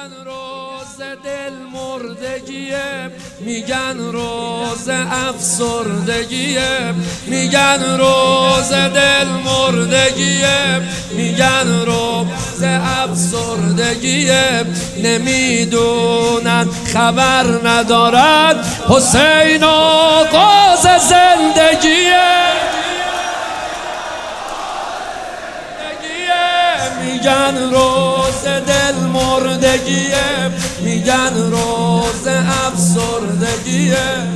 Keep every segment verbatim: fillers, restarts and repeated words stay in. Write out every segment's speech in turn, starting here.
میگن روز دل مردگیه، میگن روز افسردگیه، میگن روز دل مردگیه، میگن روز افسردگیه. نمیدونن خبر ندارن حسین آغاز زندگیه. میگن روز دل مردگیه، میگن روز افسردگیه،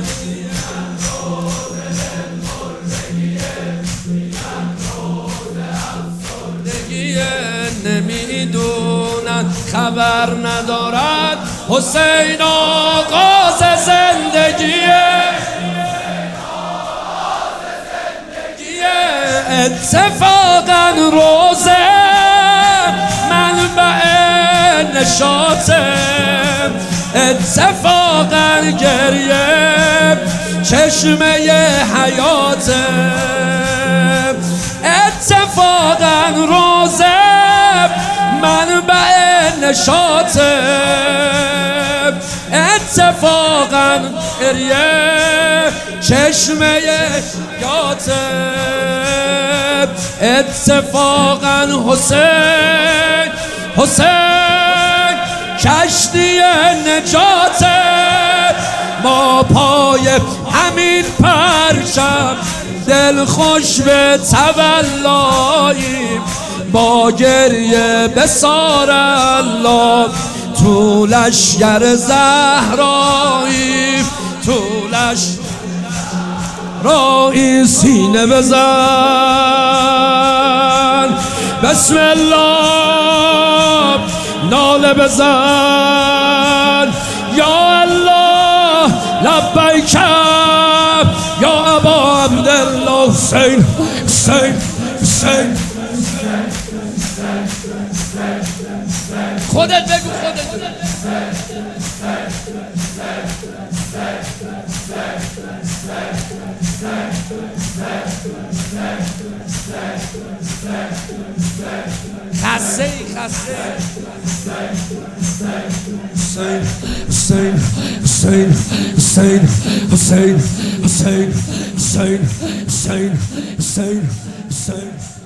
نمیدونن خبر ندارد حسین آغاز زندگیه. اتفاقا روزه منبع نشاطه، اتفاقا گریه چشمه حیاته، اتفاقا روزه منبع نشاطه، اتفاقا گریه چشمه حیاته، اتفاقا حسین حسین کشتی نجاته. ما پای همین پرچم دل خوش به تولاییم، با گریه به سار الله تو لشگر زهراییم، تو لشگر رایی سینه بزن، بسم الله ناله بزن، یا الله لبیک یا ابا عبدالله. حسین حسین حسین خودت بگو، خودت خسته خسته حسین حسین حسین حسین حسین حسین حسین حسین حسین حسین